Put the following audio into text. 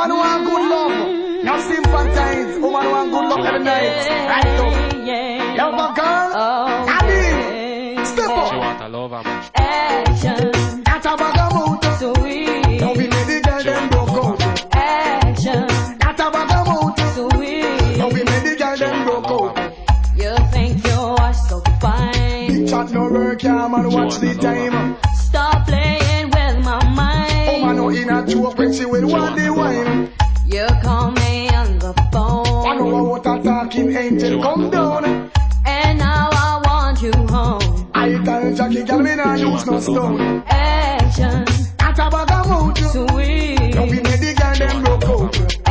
Woman who want good love. Now sympathize. Woman who want good love every night. Right up. Love a girl. Daddy. Step up. She want a lover, man. Action. That's a bag of mood. Sweet. Don't be many girls them broke out. Action. That's a bag of mood. Sweet. Don't be many girls them broke out. You think you are so fine. Big chat no work, yeah, man, watch the time. Stop playing with my mind. Oh, man, no in a joke when she will want the wine. You call me on the phone. I know what a talking angel come down. And now I want you home. I tell Jackie, girl, me not use no stone. Action.